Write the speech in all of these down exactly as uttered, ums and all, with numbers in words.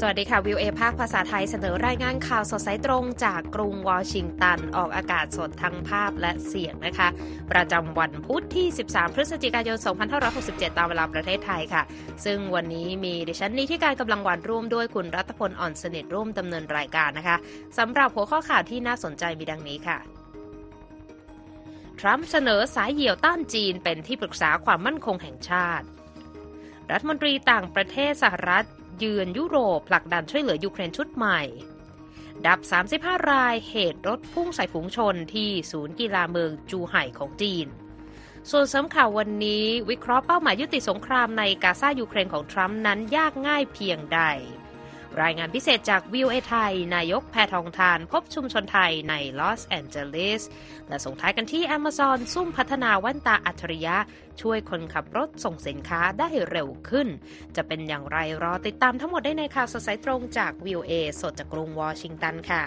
สวัสดีค่ะ วี โอ เอ ภาคภาษาไทยเสนอรายงานข่าวสดสายตรงจากกรุงวอชิงตันออกอากาศสดทั้งภาพและเสียงนะคะประจำวันพุธที่สิบสามพฤศจิกายนสองพันห้าร้อยหกสิบเจ็ดตามเวลาประเทศไทยค่ะซึ่งวันนี้มีดิฉันนิธิการกำลังวันร่วมด้วยคุณรัตพลอ่อนสนิทร่วมดำเนินรายการนะคะสำหรับหัวข้อข่าวที่น่าสนใจมีดังนี้ค่ะทรัมป์เสนอสายเหี่ยวต้านจีนเป็นที่ปรึกษาความมั่นคงแห่งชาติรัฐมนตรีต่างประเทศสหรัฐเยือนยุโรปผลักดันช่วยเหลือยูเครนชุดใหม่ดับสามสิบห้ารายเหตุรถพุ่งใส่ฝูงชนที่ศูนย์กีฬาเมืองจูไห่ของจีนส่วนเสริมข่าววันนี้วิเคราะห์เป้าหมายยุติสงครามในกาซายูเครนของทรัมป์นั้นยากง่ายเพียงใดรายงานพิเศษจาก วี โอ เอ ไทยนายกแพทองธารพบชุมชนไทยในลอสแอนเจลิสและส่งท้ายกันที่ Amazon ซุ่มพัฒนาแว่นตาอัจฉริยะช่วยคนขับรถส่งสินค้าได้เร็วขึ้นจะเป็นอย่างไรรอติดตามทั้งหมดได้ในข่าวสดสายตรงจาก วี โอ เอ สดจากกรุงวอชิงตันค่ะ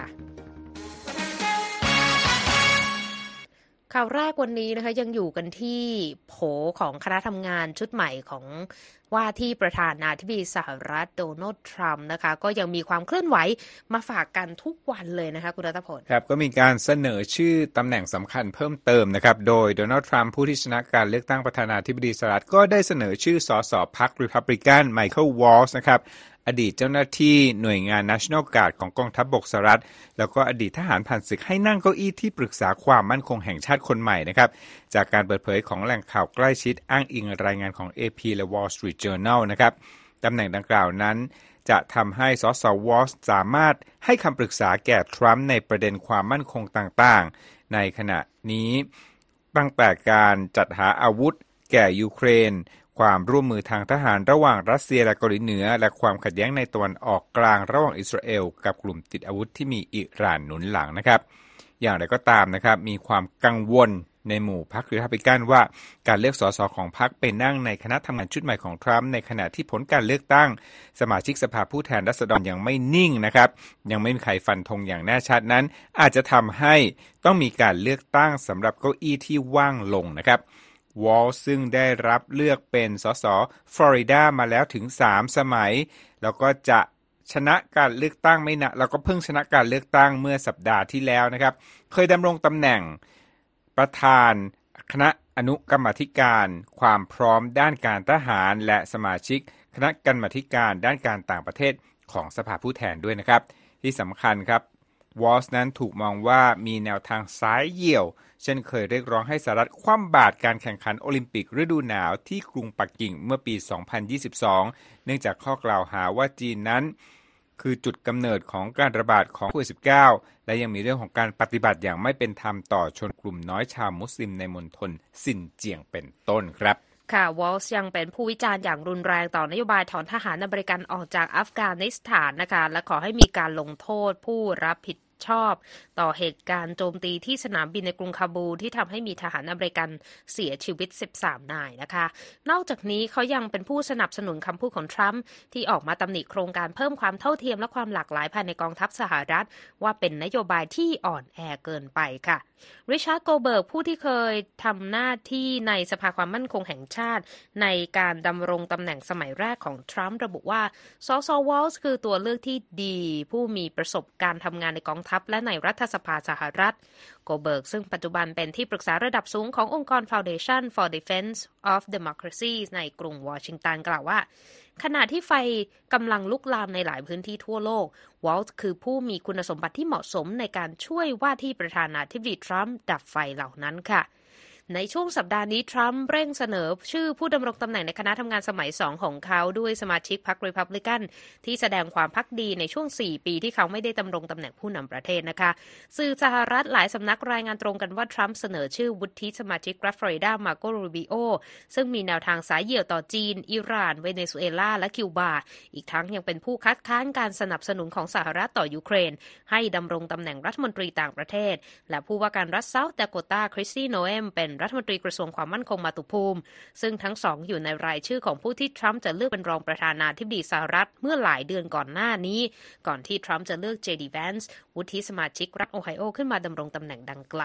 ข่าวแรกวันนี้นะคะยังอยู่กันที่โผของคณะทำงานชุดใหม่ของว่าที่ประธานาธิบดีสหรัฐโดนัลด์ทรัมป์นะคะก็ยังมีความเคลื่อนไหวมาฝากกันทุกวันเลยนะคะคุณรัตพลครับก็มีการเสนอชื่อตำแหน่งสำคัญเพิ่มเติมนะครับโดยโดนัลด์ทรัมป์ผู้ที่ชนะการเลือกตั้งประธานาธิบดีสหรัฐก็ได้เสนอชื่อสสพรรครีพับลิกันไมเคิลวอลส์นะครับอดีตเจ้าหน้าที่หน่วยงาน National Guard ของกองทัพบกสหรัฐแล้วก็อดีตทหารผ่านศึกให้นั่งเก้าอี้ที่ปรึกษาความมั่นคงแห่งชาติคนใหม่นะครับจากการเปิดเผยของแหล่งข่าวใกล้ชิดอ้างอิงรายงานของ เอ พี และ Wall Street Journal นะครับตำแหน่งดังกล่าวนั้นจะทำให้สสวอลส์สามารถให้คำปรึกษาแก่ทรัมป์ในประเด็นความมั่นคงต่างๆในขณะนี้ตั้งแต่การจัดหาอาวุธแก่ยูเครนความร่วมมือทางทหารระหว่างรัสเซียและเกาหลีเหนือและความขัดแย้งในตะวันออกกลางระหว่างอิสราเอลกับกลุ่มติดอาวุธที่มีอิหร่านหนุนหลังนะครับอย่างไรก็ตามนะครับมีความกังวลในหมู่พรรครีพับลิกันว่าการเลือกสสของพรรคไปนั่งในคณะทำงานชุดใหม่ของทรัมป์ในขณะที่ผลการเลือกตั้งสมาชิกสภาผู้แทนราษฎรยังไม่นิ่งนะครับยังไม่มีใครฟันธงอย่างแน่ชัดนั้นอาจจะทำให้ต้องมีการเลือกตั้งสำหรับเก้าอี้ที่ว่างลงนะครับวอลซึ่งได้รับเลือกเป็นสสฟลอริดามาแล้วถึงสามสมัยแล้วก็จะชนะการเลือกตั้งไม่นานแล้วก็เพิ่งชนะการเลือกตั้งเมื่อสัปดาห์ที่แล้วนะครับเคยดำรงตำแหน่งประธานคณะอนุกรรมาธิการความพร้อมด้านการทหารและสมาชิกคณะกรรมาธิการด้านการต่างประเทศของสภาผู้แทนด้วยนะครับที่สำคัญครับวอลส์นั้นถูกมองว่ามีแนวทางซ้ายเหี่ยวเช่นเคยเรียกร้องให้สหรัฐคว่ำบาตรการแข่งขันโอลิมปิกฤดูหนาวที่กรุงปักกิ่งเมื่อปี สองพันยี่สิบสอง เนื่องจากข้อกล่าวหาว่าจีนนั้นคือจุดกำเนิดของการระบาดของโควิด สิบเก้า และยังมีเรื่องของการปฏิบัติอย่างไม่เป็นธรรมต่อชนกลุ่มน้อยชาวมุสลิมในมณฑลซินเจียงเป็นต้นครับค่ะวอลส์ยังเป็นผู้วิจารณ์อย่างรุนแรงต่อนโยบายถอนทหารอเมริกันออกจากอัฟกานิสถานนะคะและขอให้มีการลงโทษผู้รับผิดชอบต่อเหตุการณ์โจมตีที่สนามบินในกรุงคาบูลที่ทำให้มีทหารอเมริกันเสียชีวิตสิบสามนายนะคะนอกจากนี้เขายังเป็นผู้สนับสนุนคำพูดของทรัมป์ที่ออกมาตำหนิโครงการเพิ่มความเท่าเทียมและความหลากหลายภายในกองทัพสหรัฐว่าเป็นนโยบายที่อ่อนแอเกินไปค่ะริชาร์ดโกเบิร์กผู้ที่เคยทำหน้าที่ในสภาความมั่นคงแห่งชาติในการดำรงตำแหน่งสมัยแรกของทรัมป์ระบุว่าสสวอลส์คือตัวเลือกที่ดีผู้มีประสบการณ์ทำงานในกองทัพและในรัฐสภาสหรัฐโกเบิร์กซึ่งปัจจุบันเป็นที่ปรึกษาระดับสูงขององค์กร Foundation for Defense of Democracy ในกรุงวอชิงตันกล่าวว่าขณะที่ไฟกำลังลุกลามในหลายพื้นที่ทั่วโลกวอลส์คือผู้มีคุณสมบัติที่เหมาะสมในการช่วยว่าที่ประธานาธิบดีทรัมป์ดับไฟเหล่านั้นค่ะในช่วงสัปดาห์นี้ทรัมป์เร่งเสนอชื่อผู้ดำรงตำแหน่งในคณะทำงานสมัยสองของเขาด้วยสมาชิกพรรครีพับลิกันที่แสดงความภักดีในช่วงสี่ปีที่เขาไม่ได้ดำรงตำแหน่งผู้นำประเทศนะคะสื่อสหรัฐหลายสำนักรายงานตรงกันว่าทรัมป์เสนอชื่อวุฒิสมาชิกรัฐฟลอริดามาโกรูบิโอซึ่งมีแนวทางสายเหี่ยวต่อจีนอิหร่านเวเนซุเอลาและคิวบาอีกทั้งยังเป็นผู้คัดค้านการสนับสนุนของสหรัฐต่อยูเครนให้ดำรงตำแหน่งรัฐมนตรีต่างประเทศและผู้ว่าการรัฐเซาท์ดาโกตาคริสตี้โนเอมเป็นรัฐมนตรีกระทรวงความมั่นคงมาตุภูมิซึ่งทั้งสองอยู่ในรายชื่อของผู้ที่ทรัมป์จะเลือกเป็นรองประธานาธิบดีสหรัฐเมื่อหลายเดือนก่อนหน้านี้ก่อนที่ทรัมป์จะเลือกเจดี แวนซ์วุฒิสมาชิกรัฐโอไฮโอขึ้นมาดำรงตำแหน่งดังกล่าว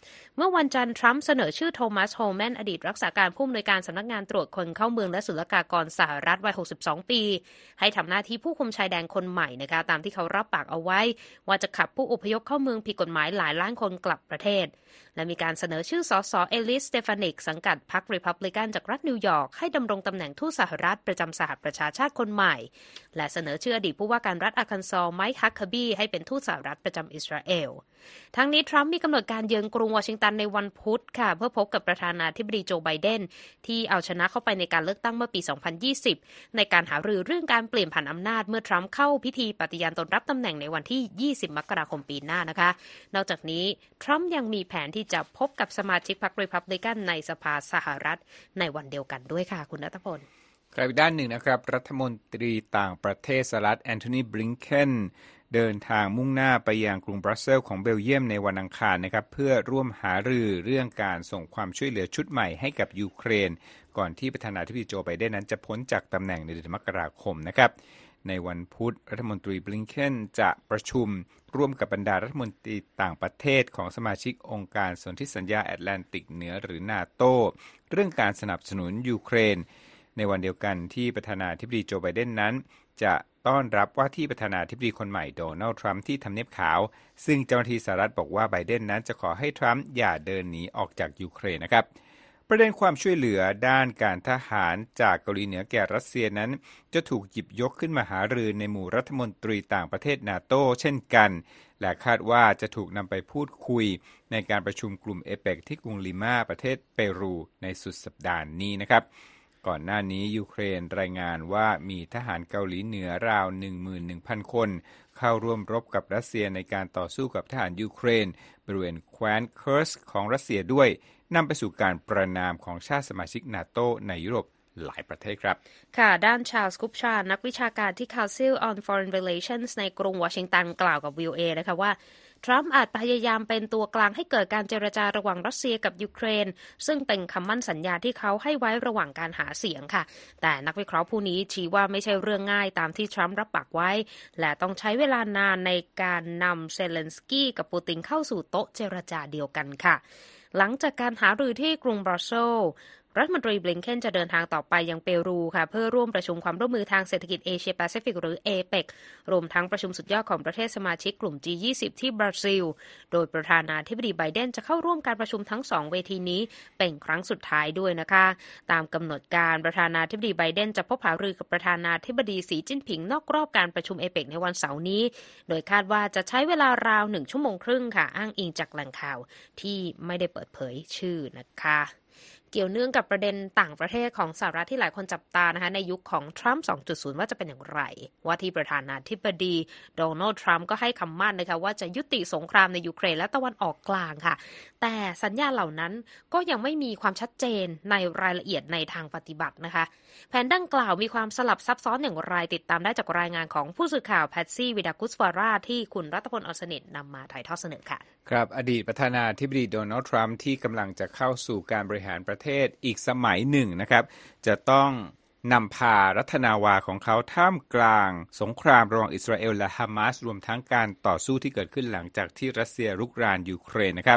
เมื่อวันจันทร์ทรัมป์เสนอชื่อโทมัสโฮแมนอดีตรักษาการผู้อำนวยการสำนักงานตรวจคนเข้าเมืองและศุลกากรสหรัฐวัยหกสิบสองปีให้ทำหน้าที่ผู้คุมชายแดนคนใหม่นะคะตามที่เขารับปากเอาไว้ว่าจะขับผู้อพยพเข้าเมืองผิดกฎหมายหลายล้านคนกลับประเทศและมีการเสนอชื่อสสเอลิส สเตฟานิกสังกัดพรรครีพับลิกันจากรัฐนิวยอร์กให้ดำรงตำแหน่งทูตสหรัฐประจำสหประชาชาติคนใหม่และเสนอชื่ออดีตผู้ว่าการรัฐอาร์คันซอส์ไมค์ ฮักเคอร์บี้ให้เป็นทูตสหรัฐประจำอิสราเอลทั้งนี้ทรัมป์มีกำหนดการเยือนกรุงวอชิงตันในวันพุธค่ะเพื่อพบกับประธานาธิบดีโจไบเดนที่เอาชนะเข้าไปในการเลือกตั้งเมื่อปีสองพันยี่สิบในการหารือเรื่องการเปลี่ยนผ่านอำนาจเมื่อทรัมป์เข้าพิธีปฏิญาณตนรับตำแหน่งในวันที่ยี่สิบมกราคมปีหน้านะคะนอกจากนี้ทรัมป์ยังมีแผนที่จะพบกับสมาชิกพรรครีพับลิกันในสภาสหรัฐในวันเดียวกันด้วยค่ะคุณณัฐพลกลับอีกด้านหนึ่งนะครับรัฐมนตรีต่างประเทศสหรัฐแอนโทนีบลิงเคนเดินทางมุ่งหน้าไปยังกรุงบรัสเซลส์ของเบลเยียมในวันอังคารนะครับเพื่อร่วมหารือเรื่องการส่งความช่วยเหลือชุดใหม่ให้กับยูเครนก่อนที่ประธานาธิบดีโจไบเดนนั้นจะพ้นจากตำแหน่งในเดือนมกราคมนะครับในวันพุธรัฐมนตรีบลิงเคนจะประชุมร่วมกับบรรดารัฐมนตรีต่างประเทศของสมาชิกองค์การสนธิสัญญาแอตแลนติกเหนือหรือนาโตเรื่องการสนับสนุนยูเครนในวันเดียวกันที่ประธานาธิบดีโจไบเดนนั้นจะต้อนรับว่าที่ประธานาธิบดีคนใหม่โดนัลด์ทรัมป์ที่ทำเนียบขาวซึ่งเจ้าหน้าที่สหรัฐบอกว่าไบเดนนั้นจะขอให้ทรัมป์อย่าเดินหนีออกจากยูเครนนะครับประเด็นความช่วยเหลือด้านการทหารจากเกาหลีเหนือแก่รัสเซียนั้นจะถูกหยิบยกขึ้นมาหารือในหมู่รัฐมนตรีต่างประเทศนาโตเช่นกันและคาดว่าจะถูกนำไปพูดคุยในการประชุมกลุ่มเอเปกที่กรุงลิมาประเทศเปรูในสุดสัปดาห์นี้นะครับก่อนหน้านี้ยูเครนรายงานว่ามีทหารเกาหลีเหนือราว หนึ่งหมื่นหนึ่งพัน คนเข้าร่วมรบกับรัสเซียในการต่อสู้กับทหารยูเครนบริเวณแคว้นเคิร์สของรัสเซียด้วยนำไปสู่การประณามของชาติสมาชิกนาโตในยุโรปหลายประเทศครับค่ะด้านชาลส์กุปชานักวิชาการที่ Council on Foreign Relations ในกรุงวอชิงตันกล่าวกับ วี โอ เอ นะคะว่าทรัมป์อาจพยายามเป็นตัวกลางให้เกิดการเจรจาระหว่างรัสเซียกับยูเครนซึ่งเป็นคำมั่นสัญญาที่เขาให้ไว้ระหว่างการหาเสียงค่ะแต่นักวิเคราะห์ผู้นี้ชี้ว่าไม่ใช่เรื่องง่ายตามที่ทรัมป์รับปากไว้และต้องใช้เวลานานในการนำเซเลนสกี้กับปูตินเข้าสู่โต๊ะเจรจาเดียวกันค่ะหลังจากการหารือที่กรุงบรัสเซลส์รัฐมนตรีบลิงเคนจะเดินทางต่อไปยังเปรูค่ะเพื่อร่วมประชุมความร่วมมือทางเศรษฐกิจเอเชียแปซิฟิกหรือ เอเปก รวมทั้งประชุมสุดยอดของประเทศสมาชิกกลุ่ม จี ยี่สิบ ที่บราซิลโดยประธานาธิบดีไบเดนจะเข้าร่วมการประชุมทั้งสองเวทีนี้เป็นครั้งสุดท้ายด้วยนะคะตามกำหนดการประธานาธิบดีไบเดนจะพบหารือกับประธานาธิบดีสีจิ้นผิงนอกรอบการประชุมเอเปกในวันเสาร์นี้โดยคาดว่าจะใช้เวลาราวหนึ่งชั่วโมงครึ่งค่ะอ้างอิงจากแหล่งข่าวที่ไม่ได้เปิดเผยชื่อนะคะเกี่ยวเนื่องกับประเด็นต่างประเทศของสหรัฐที่หลายคนจับตานะคะในยุคของทรัมป์ สองจุดศูนย์ ว่าจะเป็นอย่างไรว่าที่ประธานาธิบดีโดนัลด์ทรัมป์ก็ให้คำมั่นนะคะว่าจะยุติสงครามในยูเครนและตะวันออกกลางค่ะแต่สัญญาเหล่านั้นก็ยังไม่มีความชัดเจนในรายละเอียดในทางปฏิบัตินะคะแผนดังกล่าวมีความสลับซับซ้อนอย่างไรติดตามได้จากรายงานของผู้สื่อข่าวแพทซี่วิดากุสวาราที่คุณรัตพล อสนิทนำมาถ่ายทอดเสนอค่ะครับอดีตประธานาธิบดีโดนัลด์ทรัมป์ที่กำลังจะเข้าสู่การบริหารประเทศอีกสมัยหนึ่งนะครับจะต้องนำพารัฐนาวาของเขาท่ามกลางสงครามระหว่างอิสราเอลและฮามาสรวมทั้งการต่อสู้ที่เกิดขึ้นหลังจากที่รัสเซียรุกรานยูเครนนะครับ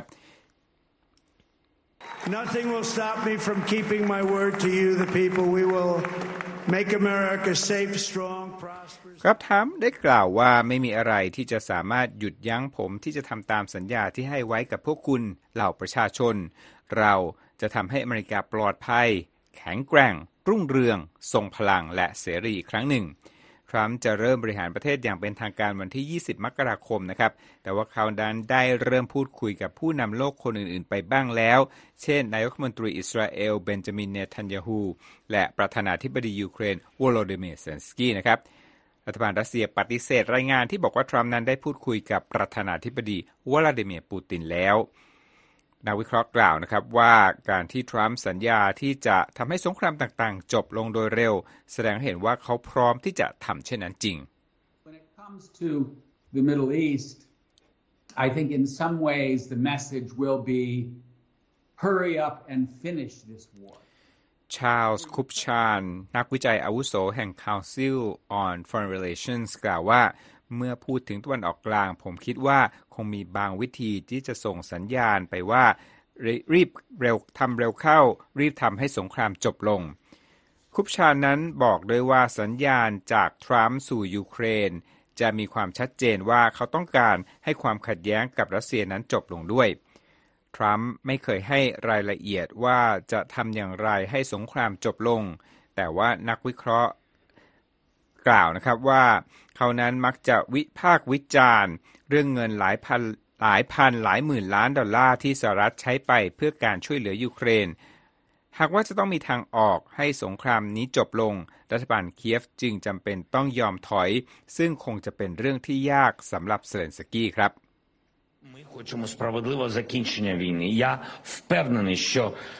Nothing will stop me from keeping my word to you, the people. We will make America safe, strong, prosperous. ครับทรัมป์ได้กล่าวว่าไม่มีอะไรที่จะสามารถหยุดยั้งผมที่จะทำตามสัญญาที่ให้ไว้กับพวกคุณเหล่าประชาชนเราจะทำให้อเมริกาปลอดภัยแข็งแกร่งรุ่งเรืองทรงพลังและเสรีอีกครั้งหนึ่งทรัมป์จะเริ่มบริหารประเทศอย่างเป็นทางการวันที่ยี่สิบมกราคมนะครับแต่ว่าเขานั้นได้เริ่มพูดคุยกับผู้นำโลกคนอื่นๆไปบ้างแล้วเช่นนายกรัฐมนตรีอิสราเอลเบนจามินเนทันยาฮูและประธานาธิบดียูเครนโวโลดิเมียร์เซเลนสกี้นะครับรัฐบาลรัสเซียปฏิเสธรายงานที่บอกว่าทรัมป์นั้นได้พูดคุยกับประธานาธิบดีวลาดิเมียร์ปูตินแล้วนักวิเคราะห์กล่าวนะครับว่าการที่ทรัมป์สัญญาที่จะทำให้สงครามต่างๆจบลงโดยเร็วแสดงให้เห็นว่าเขาพร้อมที่จะทำเช่นนั้นจริง When it comes to the Middle East, I think in some ways the message will be hurry up and finish this war. ชาร์ลส์คุปชานนักวิจัยอาวุโสแห่ง Council on Foreign Relations กล่าวว่าเมื่อพูดถึงตะวันออกกลางผมคิดว่าคงมีบางวิธีที่จะส่งสัญญาณไปว่ารีบเร็วทำเร็วเข้ารีบทำให้สงครามจบลงคุปชานั้นบอกด้วยว่าสัญญาณจากทรัมป์สู่ยูเครนจะมีความชัดเจนว่าเขาต้องการให้ความขัดแย้งกับรัสเซียนั้นจบลงด้วยทรัมป์ไม่เคยให้รายละเอียดว่าจะทำอย่างไรให้สงครามจบลงแต่ว่านักวิเคราะห์กล่าวนะครับว่าเขานั้นมักจะวิพากษ์วิจารณ์เรื่องเงินหลายพันหลายพันหลายหมื่นล้านดอลลาร์ที่สหรัฐใช้ไปเพื่อการช่วยเหลือยูเครนหากว่าจะต้องมีทางออกให้สงครามนี้จบลงรัฐบาลเคียฟจึงจำเป็นต้องยอมถอยซึ่งคงจะเป็นเรื่องที่ยากสำหรับเซเลนสกี้ครับ Ми хочемо справедливого закінчення війни. Я впевнений, що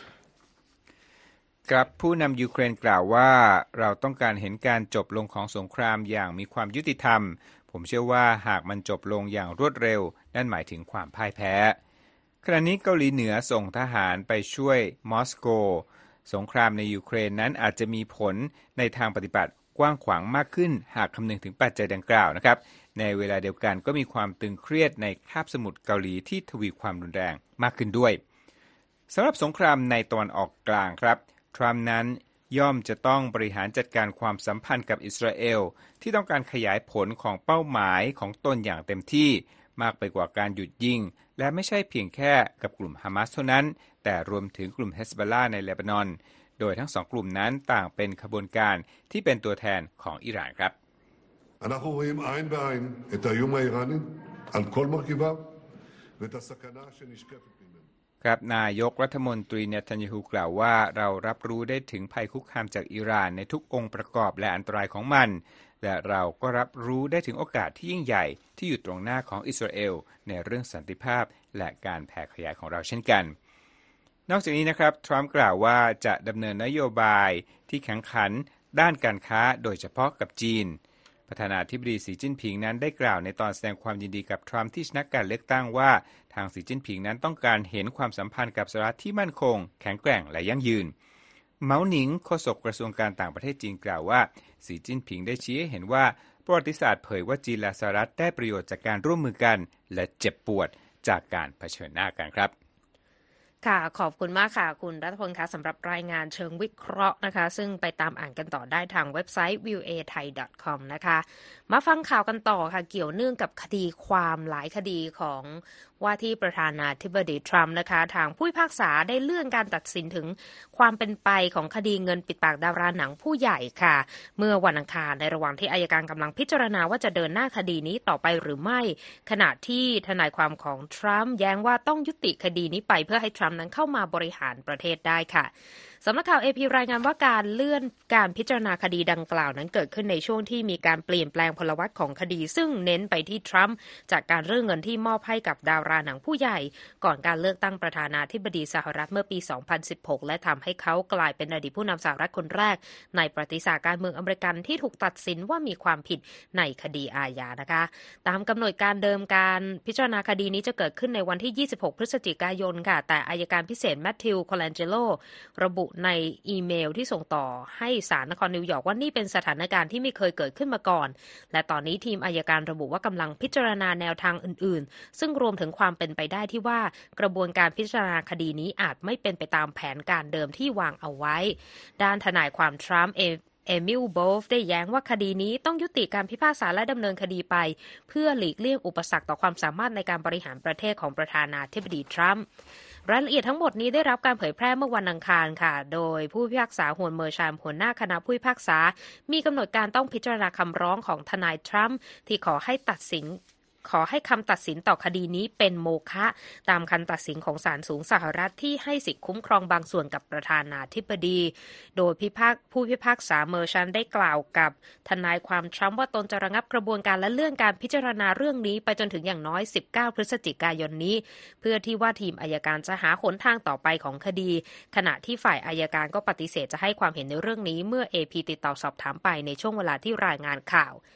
ครับผู้นำยูเครนกล่าวว่าเราต้องการเห็นการจบลงของสงครามอย่างมีความยุติธรรมผมเชื่อว่าหากมันจบลงอย่างรวดเร็วนั่นหมายถึงความพ่ายแพ้ขณะนี้เกาหลีเหนือส่งทหารไปช่วยมอสโกสงครามในยูเครนนั้นอาจจะมีผลในทางปฏิบัติกว้างขวางมากขึ้นหากคำนึงถึงปัจจัยดังกล่าวนะครับในเวลาเดียวกันก็มีความตึงเครียดในคาบสมุทรเกาหลีที่ทวีความรุนแรงมากขึ้นด้วยสำหรับสงครามในตะวันออกกลางครับทรัมป์นั้นย่อมจะต้องบริหารจัดการความสัมพันธ์กับอิสราเอลที่ต้องการขยายผลของเป้าหมายของตนอย่างเต็มที่มากไปกว่าการหยุดยิงและไม่ใช่เพียงแค่กับกลุ่มฮามาสเท่านั้นแต่รวมถึงกลุ่มเฮซบอลลาห์ในเลบานอนโดยทั้งสองกลุ่มนั้นต่างเป็นขบวนการที่เป็นตัวแทนของอิหร่านครับ אנחנו רואים עין בעין את האיום האיראני על כל מרכיביו ואת הסכנה שנשקפת ממנו ครับนายกรัฐมนตรีเนทันยาฮูกล่าวว่าเรารับรู้ได้ถึงภัยคุกคามจากอิหร่านในทุกองค์ประกอบและอันตรายของมันและเราก็รับรู้ได้ถึงโอกาสที่ยิ่งใหญ่ที่อยู่ตรงหน้าของอิสราเอลในเรื่องสันติภาพและการแผ่ขยายของเราเช่นกันนอกจากนี้นะครับทรัมป์กล่าวว่าจะดำเนินนโยบายที่แข็งขันด้านการค้าโดยเฉพาะกับจีนประธานาธิบดีสีจิ้นผิงนั้นได้กล่าวในตอนแสดงความยินดีกับทรัมป์ที่ชนะการเลือกตั้งว่าทางสีจิ้นผิงนั้นต้องการเห็นความสัมพันธ์กับสหรัฐที่มั่นคงแข็งแกร่งและยั่งยืนเมาหนิงโฆษกกระทรวงการต่างประเทศจีนกล่าวว่าสีจิ้นผิงได้ชี้ให้เห็นว่าประวัติศาสตร์เผยว่าจีนและสหรัฐได้ประโยชน์จากการร่วมมือกันและเจ็บปวดจากการเผชิญหน้ากันครับค่ะขอบคุณมากค่ะคุณรัฐพลคะสำหรับรายงานเชิงวิเคราะห์นะคะซึ่งไปตามอ่านกันต่อได้ทางเว็บไซต์ วิว เอ ไทย ดอท คอม นะคะมาฟังข่าวกันต่อค่ะเกี่ยวเนื่องกับคดีความหลายคดีของว่าที่ประธานาธิบดีทรัมป์นะคะทางผู้พิพากษาได้เลื่อนการตัดสินถึงความเป็นไปของคดีเงินปิดปากดาราหนังผู้ใหญ่ค่ะเมื่อวันอังคารในระหว่างที่อัยการกำลังพิจารณาว่าจะเดินหน้าคดีนี้ต่อไปหรือไม่ขณะที่ทนายความของทรัมป์แย้งว่าต้องยุติคดีนี้ไปเพื่อให้ทรัมป์นั้นเข้ามาบริหารประเทศได้ค่ะสำนักข่าว เอ พี รายงานว่าการเลื่อนการพิจารณาคดีดังกล่าวนั้นเกิดขึ้นในช่วงที่มีการเปลี่ยนแปลงพลวัตของคดีซึ่งเน้นไปที่ทรัมป์จากการเรื่องเงินที่มอบให้กับดาราหนังผู้ใหญ่ก่อนการเลือกตั้งประธานาธิบดีสหรัฐเมื่อปี สองพันสิบหก และทำให้เขากลายเป็นอดีตผู้นำสหรัฐคนแรกในประวัติศาสตร์การเมืองอเมริกันที่ถูกตัดสินว่ามีความผิดในคดีอาญานะคะตามกำหนดการเดิมการพิจารณาคดีนี้จะเกิดขึ้นในวันที่ ยี่สิบหก พฤศจิกายนค่ะแต่อัยการพิเศษแมทธิว คอลันเจโลระบุในอีเมลที่ส่งต่อให้ศาลนครนิวยอร์กว่านี่เป็นสถานการณ์ที่ไม่เคยเกิดขึ้นมาก่อนและตอนนี้ทีมอัยการระบุว่ากำลังพิจารณาแนวทางอื่นๆซึ่งรวมถึงความเป็นไปได้ที่ว่ากระบวนการพิจารณาคดีนี้อาจไม่เป็นไปตามแผนการเดิมที่วางเอาไว้ด้านทนายความทรัมป์เอเอมิล โบฟได้แย้งว่าคดีนี้ต้องยุติการพิพากษาและดำเนินคดีไปเพื่อหลีกเลี่ยงอุปสรรคต่อความสามารถในการบริหารประเทศของประธานาธิบดีทรัมป์รายละเอียดทั้งหมดนี้ได้รับการเผยแพร่เมื่อวันอังคารค่ะโดยผู้พิพากษาฮวนเมอร์ชามหัวหน้าคณะผู้พิพากษามีกำหนดการต้องพิจารณาคำร้องของทนายทรัมป์ที่ขอให้ตัดสินขอให้คำตัดสินต่อคดีนี้เป็นโมฆะตามคำตัดสินของศาลสูงสหรัฐที่ให้สิทธิคุ้มครองบางส่วนกับประธานาธิบดีโดยพิพากผู้พิพากษาเมอร์ชันได้กล่าวกับทนายความทรัมป์ว่าตนจะระงับกระบวนการและเลื่อนการพิจารณาเรื่องนี้ไปจนถึงอย่างน้อยสิบเก้าพฤศจิกายนนี้เพื่อที่ว่าทีมอัยการจะหาหนทางต่อไปของคดีขณะที่ฝ่ายอัยการก็ปฏิเสธจะให้ความเห็นในเรื่องนี้เมื่อ เอ พี ติดต่อสอบถามไปในช่วงเวลาที่รายงานข่าว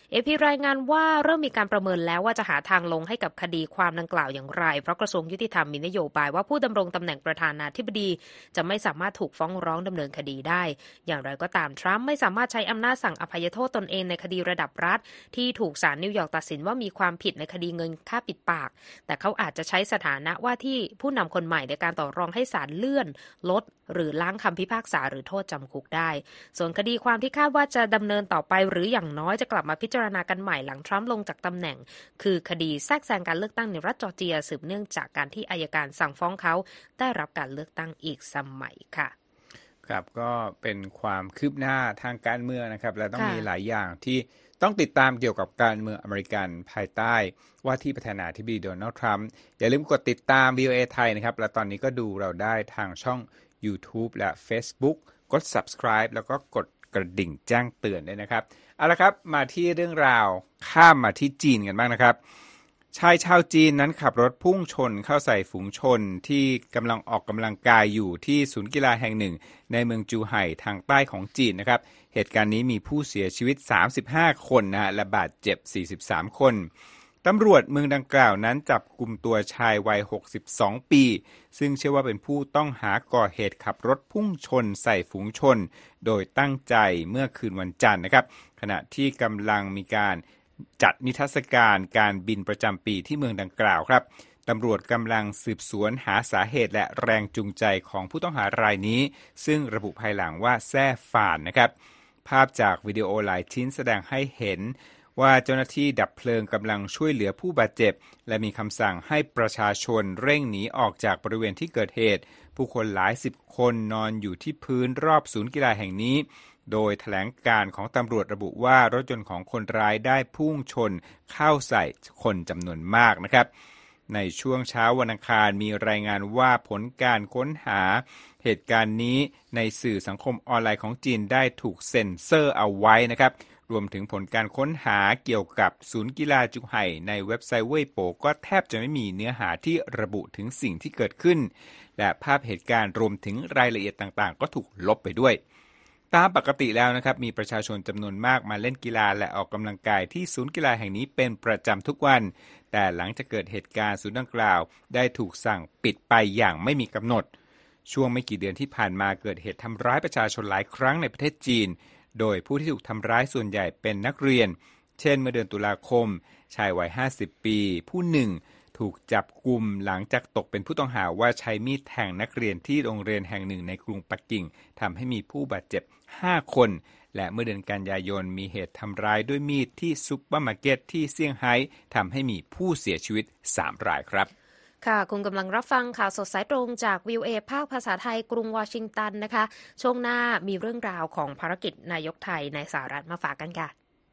เอ พี รายงานว่าเริ่มมีการประเมินแล้วว่าจะหาทางลงให้กับคดีความดังกล่าวอย่างไรเพราะกระทรวงยุติธรรมมีนโยบายว่าผู้ดำรงตำแหน่งประธานาธิบดีจะไม่สามารถถูกฟ้องร้องดำเนินคดีได้อย่างไรก็ตามทรัมป์ไม่สามารถใช้อำนาจสั่งอภัยโทษตนเองในคดีระดับรัฐที่ถูกศาลนิวยอร์กตัดสินว่ามีความผิดในคดีเงินค่าปิดปากแต่เขาอาจจะใช้สถานะว่าที่ผู้นำคนใหม่ในการต่อรองให้ศาลเลื่อนลดหรือล้างคำพิพากษาหรือโทษจำคุกได้ส่วนคดีความที่คาดว่าจะดำเนินต่อไปหรืออย่างน้อยจะกลับมาพิจารณากันใหม่หลังทรัมป์ลงจากตำแหน่งคือคดีแทรกแซงการเลือกตั้งในรัฐจอร์เจียสืบเนื่องจากการที่อัยการสั่งฟ้องเขาได้รับการเลือกตั้งอีกสมัยค่ะครับก็เป็นความคืบหน้าทางการเมืองนะครับและต้องมีหลายอย่างที่ต้องติดตามเกี่ยวกับการเมืองอเมริกันภายใต้ว่าที่ประธานาธิบดีโดนัลด์ทรัมป์อย่าลืมกดติดตาม วี โอ เอ ไทยนะครับและตอนนี้ก็ดูเราได้ทางช่อง YouTube และ Facebook กด Subscribe แล้วก็กดกระดิ่งแจ้งเตือนด้วยนะครับเอาละครับมาที่เรื่องราวข้ามมาที่จีนกันบ้างนะครับชายชาวจีนนั้นขับรถพุ่งชนเข้าใส่ฝูงชนที่กำลังออกกำลังกายอยู่ที่ศูนย์กีฬาแห่งหนึ่งในเมืองจูไห่ทางใต้ของจีนนะครับเหตุการณ์นี้มีผู้เสียชีวิตสามสิบห้าคนนะฮะและบาดเจ็บสี่สิบสามคนตำรวจเมืองดังกล่าวนั้นจับกุมตัวชายวัยหกสิบสองปีซึ่งเชื่อว่าเป็นผู้ต้องหาก่อเหตุขับรถพุ่งชนใส่ฝูงชนโดยตั้งใจเมื่อคืนวันจันทร์นะครับขณะที่กำลังมีการจัดนิทรรศการการบินประจำปีที่เมืองดังกล่าวครับตำรวจกำลังสืบสวนหาสาเหตุและแรงจูงใจของผู้ต้องหารายนี้ซึ่งระบุภายหลังว่าแซ่ฝ่านนะครับภาพจากวิดีโอหลายชิ้นแสดงให้เห็นว่าเจ้าหน้าที่ดับเพลิงกำลังช่วยเหลือผู้บาดเจ็บและมีคำสั่งให้ประชาชนเร่งหนีออกจากบริเวณที่เกิดเหตุผู้คนหลายสิบคนนอนอยู่ที่พื้นรอบศูนย์กีฬาแห่งนี้โดยแถลงการของตำรวจระบุว่ารถยนต์ของคนร้ายได้พุ่งชนเข้าใส่คนจำนวนมากนะครับในช่วงเช้าวันอังคารมีรายงานว่าผลการค้นหาเหตุการณ์นี้ในสื่อสังคมออนไลน์ของจีนได้ถูกเซ็นเซอร์เอาไว้นะครับรวมถึงผลการค้นหาเกี่ยวกับศูนย์กีฬาจูไห่ในเว็บไซต์เว่ยโป๋ก็แทบจะไม่มีเนื้อหาที่ระบุถึงสิ่งที่เกิดขึ้นและภาพเหตุการณ์รวมถึงรายละเอียดต่างๆก็ถูกลบไปด้วยตามปกติแล้วนะครับมีประชาชนจำนวนมากมาเล่นกีฬาและออกกำลังกายที่ศูนย์กีฬาแห่งนี้เป็นประจำทุกวันแต่หลังจากเกิดเหตุการณ์ศูนย์ดังกล่าวได้ถูกสั่งปิดไปอย่างไม่มีกำหนดช่วงไม่กี่เดือนที่ผ่านมาเกิดเหตุทำร้ายประชาชนหลายครั้งในประเทศจีนโดยผู้ที่ถูกทำร้ายส่วนใหญ่เป็นนักเรียนเช่นเมื่อเดือนตุลาคมชายวัยห้าสิบปีผู้หนึ่งถูกจับกุมหลังจากตกเป็นผู้ต้องหาว่าใช้มีดแทงนักเรียนที่โรงเรียนแห่งหนึ่งในกรุงปักกิ่งทำให้มีผู้บาดเจ็บห้าคนและเมื่อเดือนกันยายนมีเหตุทำร้ายด้วยมีดที่ซุปเปอร์มาร์เก็ตที่เซี่ยงไฮ้ทำให้มีผู้เสียชีวิตสามรายครับค่ะคุณกำลังรับฟังข่าวสดสายตรงจาก วี โอ เอ ภาคภาษาไทยกรุงวอชิงตันนะคะช่วงหน้ามีเรื่องราวของภารกิจนายกไทยในสหรัฐมาฝากกันค่ะ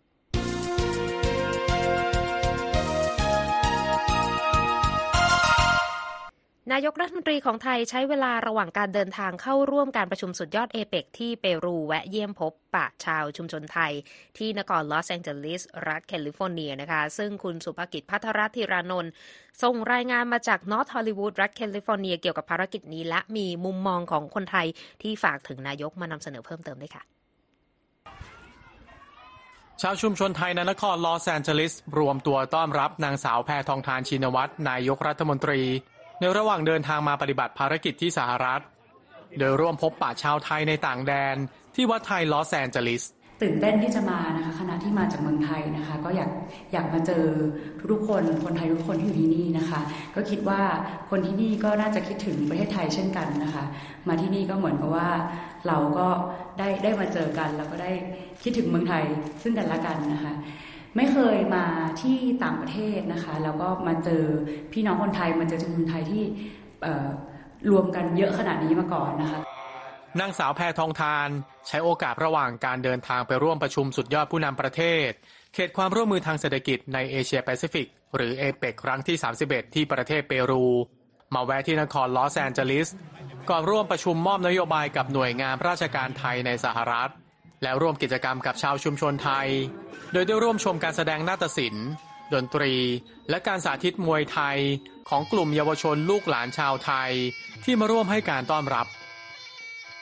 นายกรัฐมนตรีของไทยใช้เวลาระหว่างการเดินทางเข้าร่วมการประชุมสุดยอดเอเปกที่เปรูแวะเยี่ยมพบปะชาวชุมชนไทยที่นครลอสแองเจลิสรัฐแคลิฟอร์เนียนะคะซึ่งคุณสุภกิจภัทรธีรานนท์ส่งรายงานมาจากนอร์ทฮอลลีวูดรัฐแคลิฟอร์เนียเกี่ยวกับภารกิจนี้และมีมุมมองของคนไทยที่ฝากถึงนายกมานำเสนอเพิ่มเติมด้วยค่ะชาวชุมชนไทยในนครลอสแองเจลิสรวมตัวต้อนรับนางสาวแพทองธารชินวัตรนายกรัฐมนตรีในระหว่างเดินทางมาปฏิบัติภารกิจที่สหรัฐโดยร่วมพบปะชาวไทยในต่างแดนที่วัดไทยลอสแองเจลิสตื่นเต้นที่จะมานะคะขณะที่มาจากเมืองไทยนะคะก็อยากอยากมาเจอทุกๆคนคนไทยทุกคนที่อยู่ที่นี่นะคะก็คิดว่าคนที่นี่ก็น่าจะคิดถึงประเทศไทยเช่นกันนะคะมาที่นี่ก็เหมือนกับว่าเราก็ได้ได้มาเจอกันแล้วก็ได้คิดถึงเมืองไทยซึ่งกันและกันนะคะไม่เคยมาที่ต่างประเทศนะคะแล้วก็มาเจอพี่น้องคนไทยมาเจอชุมชนไทยที่รวมกันเยอะขนาดนี้มาก่อนนะคะนางสาวแพทองธารใช้โอกาสระหว่างการเดินทางไปร่วมประชุมสุดยอดผู้นำประเทศเขตความร่วมมือทางเศรษฐกิจในเอเชียแปซิฟิกหรือเอเปกครั้งที่สามสิบเอ็ดที่ประเทศเปรูมาแวะที่นครลอสแองเจลิสก่อนร่วมประชุมมอบนโยบายกับหน่วยงานราชการไทยในสหรัฐและร่วมกิจกรรมกับชาวชุมชนไทยโดยได้ร่วมชมการแสดงนาฏศิลป์ดนตรีและการสาธิตมวยไทยของกลุ่มเยาวชนลูกหลานชาวไทยที่มาร่วมให้การต้อนรับ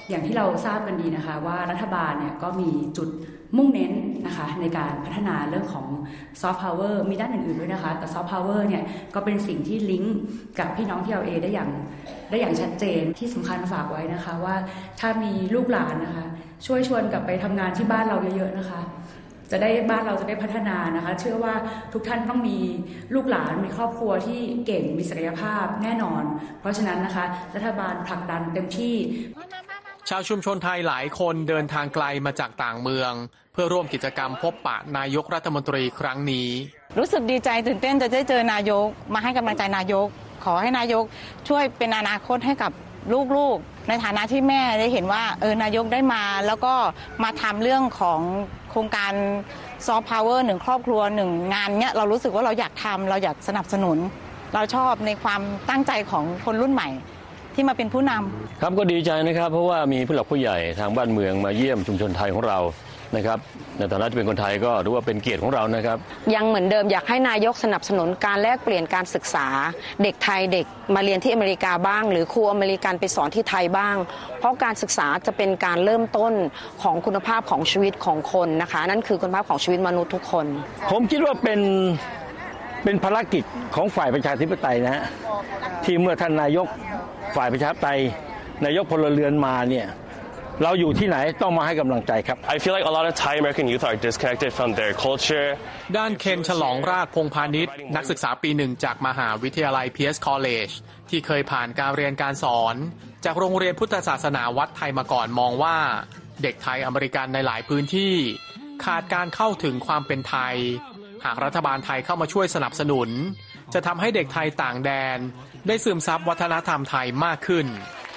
อย่างที่เราทราบกันดีนะคะว่ารัฐบาลเนี่ยก็มีจุดมุ่งเน้นนะคะในการพัฒนาเรื่องของซอฟต์พาวเวอร์มีด้านอื่นๆด้วยนะคะแต่ซอฟต์พาวเวอร์เนี่ยก็เป็นสิ่งที่ลิงก์กับพี่น้องที่ แอล เอ ได้อย่างได้อย่างชัดเจนที่สำคัญฝากไว้นะคะว่าถ้ามีลูกหลานนะคะช่วยชวนกลับไปทำงานที่บ้านเราเยอะๆนะคะจะได้บ้านเราจะได้พัฒนานะคะเชื่อว่าทุกท่านต้องมีลูกหลานมีครอบครัวที่เก่งมีศักยภาพแน่นอนเพราะฉะนั้นนะคะรัฐบาลผลักดันเต็มที่ชาวชุมชนไทยหลายคนเดินทางไกลมาจากต่างเมืองเพื่อร่วมกิจกรรมพบปะนายกรัฐมนตรีครั้งนี้รู้สึกดีใจตื่นเต้นจะได้เจอนายกมาให้กำลังใจนายกขอให้นายกช่วยเป็นอนาคตให้กับลูกๆในฐานะที่แม่ได้เห็นว่าเออนายกได้มาแล้วก็มาทำเรื่องของโครงการซอฟต์พาวเวอร์หนึ่งครอบครัวหนึ่งงานเนี้ยเรารู้สึกว่าเราอยากทำเราอยากสนับสนุนเราชอบในความตั้งใจของคนรุ่นใหม่ที่มาเป็นผู้นำครับก็ดีใจนะครับเพราะว่ามีผู้หลักผู้ใหญ่ทางบ้านเมืองมาเยี่ยมชุมชนไทยของเรานะครับในฐานะที่เป็นคนไทยก็ถือว่าเป็นเกียรติของเรานะครับยังเหมือนเดิมอยากให้นายกสนับสนุนการแลกเปลี่ยนการศึกษาเด็กไทยเด็กมาเรียนที่อเมริกาบ้างหรือครูอเมริกันไปสอนที่ไทยบ้างเพราะการศึกษาจะเป็นการเริ่มต้นของคุณภาพของชีวิตของคนนะคะนั่นคือคุณภาพของชีวิตมนุษย์ทุกคนผมคิดว่าเป็นเป็นภารกิจของฝ่ายประชาธิปไตยนะฮะที่เมื่อท่านนายกฝ่ายประชาธิปไตยนายกพลเรือนมาเนี่ยเราอยู่ที่ไหนต้องมาให้กำลังใจครับ I feel like a lot of Thai American youth are disconnected from their culture ด้านเคนฉลองราชพงษ์พาณิชย์นักศึกษาปีหนึ่งจากมหาวิทยาลัย พี เอส College ที่เคยผ่านการเรียนการสอนจากโรงเรียนพุทธศาสนาวัดไทยมาก่อนมองว่าเด็กไทยอเมริกันในหลายพื้นที่ขาดการเข้าถึงความเป็นไทยหากรัฐบาลไทยเข้ามาช่วยสนับสนุนจะทำให้เด็กไทยต่างแดนได้ซึมซับวัฒนธรรมไทยมากขึ้น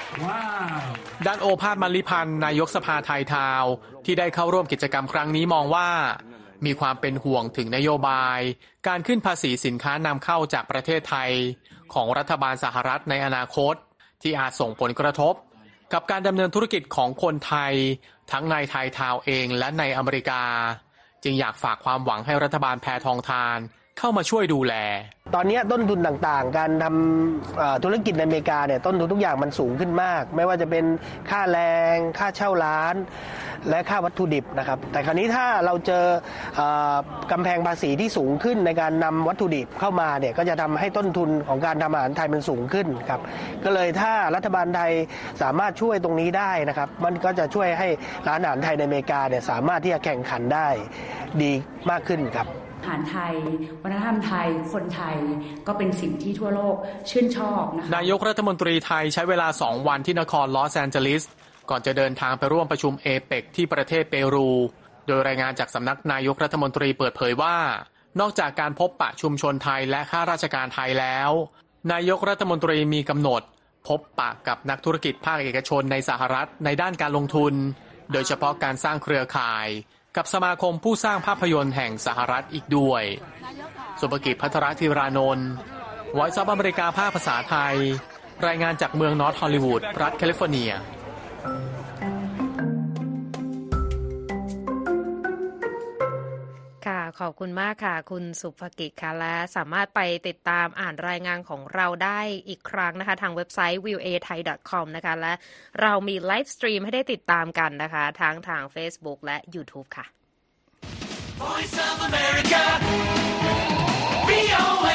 wow. ด้านโอภาสมลิพันธ์นายกสภาไทยทาวน์ที่ได้เข้าร่วมกิจกรรมครั้งนี้มองว่ามีความเป็นห่วงถึงนโยบายการขึ้นภาษีสินค้านำเข้าจากประเทศไทยของรัฐบาลสหรัฐในอนาคตที่อาจส่งผลกระทบกับการดำเนินธุรกิจของคนไทยทั้งในไทยทาวน์เองและในอเมริกาจึงอยากฝากความหวังให้รัฐบาลแพทองธารเข้ามาช่วยดูแลตอนนี้ต้นทุนต่างๆการทำธุรกิจในอเมริกาเนี่ยต้นทุนทุกอย่างมันสูงขึ้นมากไม่ว่าจะเป็นค่าแรงค่าเช่าร้านและค่าวัตถุดิบนะครับแต่คราวนี้ถ้าเราเจอกำแพงภาษีที่สูงขึ้นในการนำวัตถุดิบเข้ามาเนี่ยก็จะทำให้ต้นทุนของการทำอาหารไทยมันสูงขึ้นครับก็เลยถ้ารัฐบาลไทยสามารถช่วยตรงนี้ได้นะครับมันก็จะช่วยให้ร้านอาหารไทยในอเมริกาเนี่ยสามารถที่จะแข่งขันได้ดีมากขึ้นครับอาหารไทยวัฒนธรรมไทยคนไทยก็เป็นสิ่งที่ทั่วโลกชื่นชอบนะคะนายกรัฐมนตรีไทยใช้เวลาสองวันที่นครลอสแอนเจลิสก่อนจะเดินทางไปร่วมประชุมเอเปกที่ประเทศเปรูโดยรายงานจากสำนักนายกรัฐมนตรีเปิดเผยว่านอกจากการพบปะชุมชนไทยและข้าราชการไทยแล้วนายกรัฐมนตรีมีกำหนดพบปะกับนักธุรกิจภาคเอกชนในสหรัฐในด้านการลงทุนโดยเฉพาะการสร้างเครือข่ายกับสมาคมผู้สร้างภาพยนตร์แห่งสหรัฐอีกด้วยสุภกิจพัทรธีรานนท์ Voice of America ภาคภาษาไทยรายงานจากเมืองนอร์ทฮอลลีวูดรัฐแคลิฟอร์เนียค่ะขอบคุณมากค่ะคุณสุภกิจค่ะและสามารถไปติดตามอ่านรายงานของเราได้อีกครั้งนะคะทางเว็บไซต์ วิว เอ ไทย ดอท คอม นะคะและเรามีไลฟ์สตรีมให้ได้ติดตามกันนะคะทั้งทาง Facebook และ YouTube ค่ะ Voice of America วี โอ เอ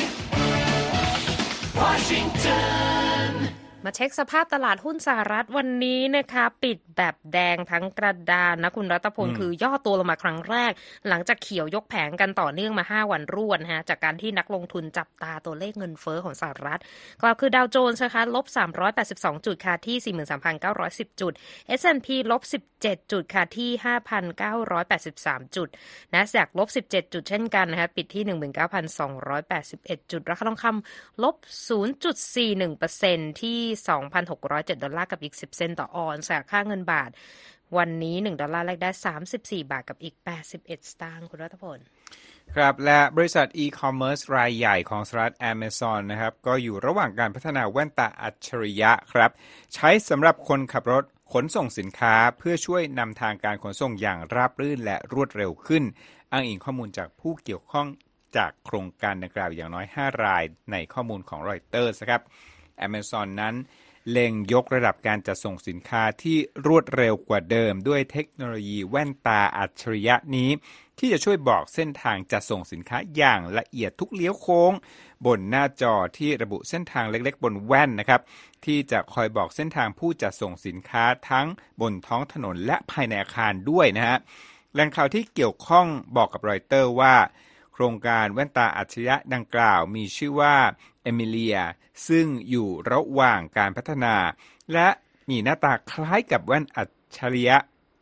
Washingtonมาเช็คสภาพตลาดหุ้นสหรัฐวันนี้นะคะปิดแบบแดงทั้งกระดานนะคุณรัตพลคือย่อตัวลงมาครั้งแรกหลังจากเขียวยกแผงกันต่อเนื่องมาห้าวันรวดนะฮะจากการที่นักลงทุนจับตาตัวเลขเงินเฟ้อของสหรัฐกล่าวคือดาวโจนส์นะคะลบสามร้อยแปดสิบสองจุดค่ะที่ สี่หมื่นสามพันเก้าร้อยสิบ จุด เอส แอนด์ พี ลบสิบเจ็ดจุดค่ะที่ ห้าพันเก้าร้อยแปดสิบสาม จุด NASDAQ ลบสิบเจ็ดจุดเช่นกันนะคะปิดที่ หนึ่งหมื่นเก้าพันสองร้อยแปดสิบเอ็ด จุดราคาทองคำลบ ศูนย์จุดสี่หนึ่งเปอร์เซ็นต์ ที่ สองพันหกร้อยเจ็ด ดอลลาร์กับอีกสิบเซนต์ต่อออนซ์ค่าเงินบาทวันนี้หนึ่งดอลลาร์แลกได้สามสิบสี่บาทกับอีกแปดสิบเอ็ดสตางค์คุณรัตพลครับและบริษัทอีคอมเมิร์ซรายใหญ่ของสหรัฐ Amazon นะครับก็อยู่ระหว่างการพัฒนาแว่นตาอัจฉริยะครับใช้สำหรับคนขับรถขนส่งสินค้าเพื่อช่วยนำทางการขนส่งอย่างราบรื่นและรวดเร็วขึ้นอ้างอิงข้อมูลจากผู้เกี่ยวข้องจากโครงการดังกล่าวอย่างน้อยห้ารายในข้อมูลของ Reuters ครับ Amazon นั้นเล็งยกระดับการจัดส่งสินค้าที่รวดเร็วกว่าเดิมด้วยเทคโนโลยีแว่นตาอัจฉริยะนี้ที่จะช่วยบอกเส้นทางจัดส่งสินค้าอย่างละเอียดทุกเลี้ยวโค้งบนหน้าจอที่ระบุเส้นทางเล็กๆบนแว่นนะครับที่จะคอยบอกเส้นทางผู้จัดส่งสินค้าทั้งบนท้องถนนและภายในอาคารด้วยนะฮะแหล่งข่าวที่เกี่ยวข้องบอกกับรอยเตอร์ว่าโครงการแว่นตาอัจฉริยะดังกล่าวมีชื่อว่าเอมิเลียซึ่งอยู่ระหว่างการพัฒนาและมีหน้าตาคล้ายกับแว่นอัจฉริยะ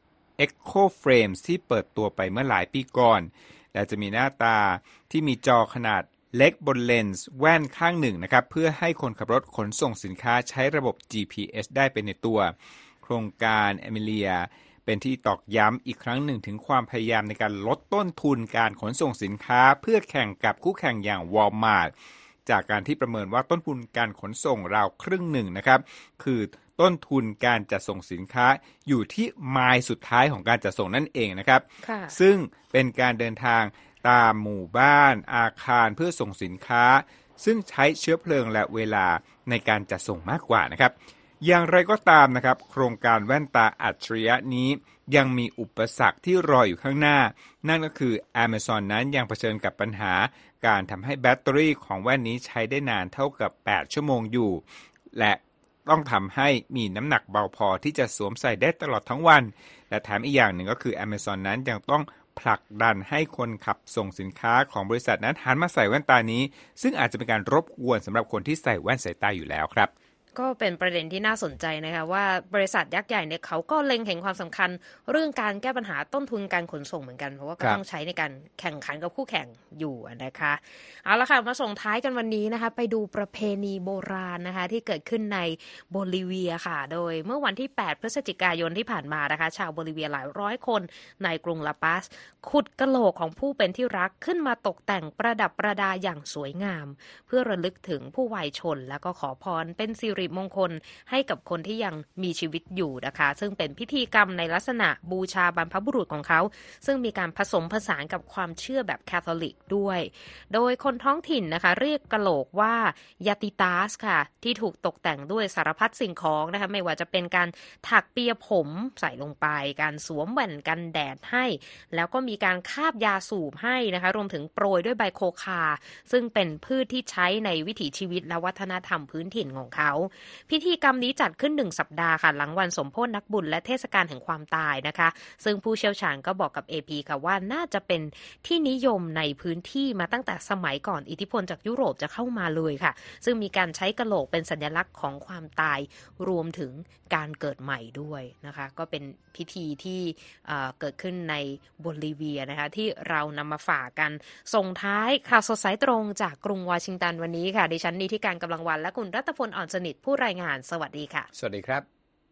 Echo Frames ที่เปิดตัวไปเมื่อหลายปีก่อนและจะมีหน้าตาที่มีจอขนาดเล็กบนเลนส์แว่นข้างหนึ่งนะครับเพื่อให้คนขับรถขนส่งสินค้าใช้ระบบ จี พี เอส ได้เป็นในตัวโครงการเอมิเลียเป็นที่ตอกย้ำอีกครั้งหนึ่งถึงความพยายามในการลดต้นทุนการขนส่งสินค้าเพื่อแข่งกับคู่แข่งอย่าง Walmart จากการที่ประเมินว่าต้นทุนการขนส่งราวครึ่งหนึ่งนะครับคือต้นทุนการจัดส่งสินค้าอยู่ที่ไมล์สุดท้ายของการจัดส่งนั่นเองนะครับซึ่งเป็นการเดินทางตามหมู่บ้านอาคารเพื่อส่งสินค้าซึ่งใช้เชื้อเพลิงและเวลาในการจัดส่งมากกว่านะครับอย่างไรก็ตามนะครับโครงการแว่นตาอัจฉริยะนี้ยังมีอุปสรรคที่รออยู่ข้างหน้านั่นก็คือ Amazon นั้นยังเผชิญกับปัญหาการทำให้แบตเตอรี่ของแว่นนี้ใช้ได้นานเท่ากับแปดชั่วโมงอยู่และต้องทำให้มีน้ำหนักเบาพอที่จะสวมใส่ได้ตลอดทั้งวันและแถมอีกอย่างหนึ่งก็คือ Amazon นั้นยังต้องผลักดันให้คนขับส่งสินค้าของบริษัทนั้นหันมาใส่แว่นตานี้ซึ่งอาจจะเป็นการรบกวนสำหรับคนที่ใส่แว่นสายตาอยู่แล้วครับก็เป็นประเด็นที่น่าสนใจนะคะว่าบริษัทยักษ์ใหญ่เนี่ยเขาก็เล็งเห็นความสำคัญเรื่องการแก้ปัญหาต้นทุนการขนส่งเหมือนกันเพราะว่าก็ต้องใช้ในการแข่งขันกับคู่แข่งอยู่นะคะเอาละค่ะมาส่งท้ายกันวันนี้นะคะไปดูประเพณีโบราณนะคะที่เกิดขึ้นในโบลิเวียค่ะโดยเมื่อวันที่แปดพฤศจิกายนที่ผ่านมานะคะชาวโบลิเวียหลายร้อยคนในกรุงลาปาสขุดกะโหลกของผู้เป็นที่รักขึ้นมาตกแต่งประดับประดาอย่างสวยงามเพื่อระลึกถึงผู้วายชนแล้วก็ขอพรเป็นสิริมงคลให้กับคนที่ยังมีชีวิตอยู่นะคะซึ่งเป็นพิธีกรรมในลักษณะบูชาบรรพบุรุษของเขาซึ่งมีการผสมผสานกับความเชื่อแบบคาทอลิกด้วยโดยคนท้องถิ่นนะคะเรียกกะโหลกว่ายาติตาสค่ะที่ถูกตกแต่งด้วยสารพัดสิ่งของนะคะไม่ว่าจะเป็นการถักเปียผมใส่ลงไปการสวมแว่นกันแดดให้แล้วก็มีการคาบยาสูบให้นะคะรวมถึงโปรยด้วยใบโคคาซึ่งเป็นพืชที่ใช้ในวิถีชีวิตและวัฒนธรรมพื้นถิ่นของเขาพิธีกรรมนี้จัดขึ้นหนึ่งสัปดาห์ค่ะหลังวันสมโภชนักบุญและเทศกาลแห่งความตายนะคะซึ่งผู้เชี่ยวชาญก็บอกกับ เอ พี ค่ะว่าน่าจะเป็นที่นิยมในพื้นที่มาตั้งแต่สมัยก่อนอิทธิพลจากยุโรปจะเข้ามาเลยค่ะซึ่งมีการใช้กะโหลกเป็นสัญลักษณ์ของความตายรวมถึงการเกิดใหม่ด้วยนะคะก็เป็นพิธีที่เกิดขึ้นในโบลิเวียนะคะที่เรานำมาฝากกันส่งท้ายข่าวสดสายตรงจากกรุงวอชิงตันวันนี้ค่ะดิฉันนิติการกำลังวันและคุณรัตพลอ่อนสนิทผู้รายงานสวัสดีค่ะสวัสดีครับ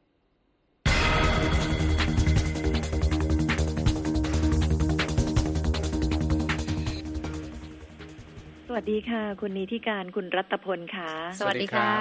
สวัสดีค่ะคุณนิติการคุณรัตพลค่ะสวัสดีค่ะ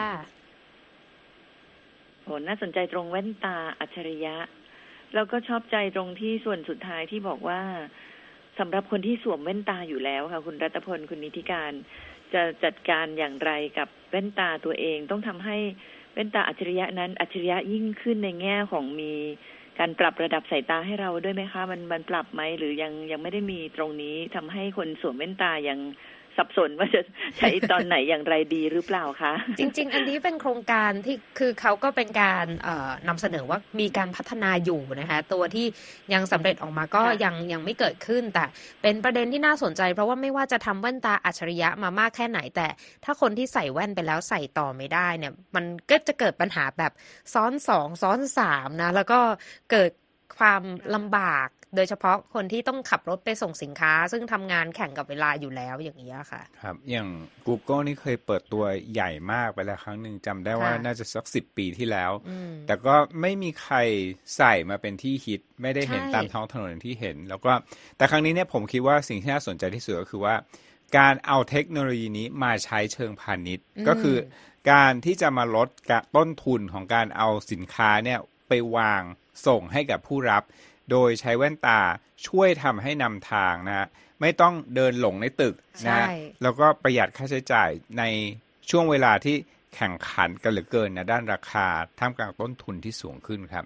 โหน่าสนใจตรงแว่นตาอัจฉริยะแล้วก็ชอบใจตรงที่ส่วนสุดท้ายที่บอกว่าสำหรับคนที่สวมแว่นตาอยู่แล้วค่ะคุณรัตพลคุณนิติการจะจัดการอย่างไรกับแว่นตาตัวเองต้องทำให้แว่นตาอัจฉริยะนั้นอัจฉริยะยิ่งขึ้นในแง่ของมีการปรับระดับสายตาให้เราด้วยไหมคะมันมันปรับไหมหรือยังยังไม่ได้มีตรงนี้ทำให้คนสวมแว่นตายังสับสนว่าจะใช้ตอนไหนอย่างไรดีหรือเปล่าคะจริงๆอันนี้เป็นโครงการที่คือเขาก็เป็นการนำเสนอว่ามีการพัฒนาอยู่นะคะตัวที่ยังสำเร็จออกมาก็ยังยังไม่เกิดขึ้นแต่เป็นประเด็นที่น่าสนใจเพราะว่าไม่ว่าจะทำแว่นตาอัจฉริยะมามากแค่ไหนแต่ถ้าคนที่ใส่แว่นไปแล้วใส่ต่อไม่ได้เนี่ยมันก็จะเกิดปัญหาแบบซ้อนสองซ้อนสามนะแล้วก็เกิดความลำบากโดยเฉพาะคนที่ต้องขับรถไปส่งสินค้าซึ่งทำงานแข่งกับเวลาอยู่แล้วอย่างนี้ค่ะครับอย่าง Google นี่เคยเปิดตัวใหญ่มากไปแล้วครั้งหนึ่งจำได้ว่าน่าจะสักสิบปีที่แล้วแต่ก็ไม่มีใครใส่มาเป็นที่ฮิตไม่ได้เห็นตามท้องถนนที่เห็นแล้วก็แต่ครั้งนี้เนี่ยผมคิดว่าสิ่งที่น่าสนใจที่สุดก็คือว่าการเอาเทคโนโลยีนี้มาใช้เชิงพาณิชย์ก็คือการที่จะมาลดต้นทุนของการเอาสินค้าเนี่ยไปวางส่งให้กับผู้รับโดยใช้แว่นตาช่วยทำให้นำทางนะฮะไม่ต้องเดินหลงในตึกนะแล้วก็ประหยัดค่าใช้จ่ายในช่วงเวลาที่แข่งขันกันเหลือเกินนะด้านราคาท่ามกลางต้นทุนที่สูงขึ้นครับ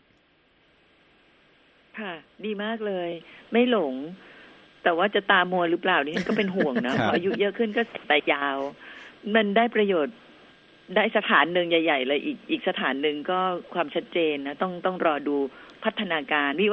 ค่ะดีมากเลยไม่หลงแต่ว่าจะตามัวหรือเปล่านี่ก็เป็นห่วงนะพออายุเยอะขึ้นก็แต่ยาวมันได้ประโยชน์ได้สถานหนึ่งใหญ่ๆเลยอีกอีกสถานหนึ่งก็ความชัดเจนนะต้องต้องรอดูพัฒนาการ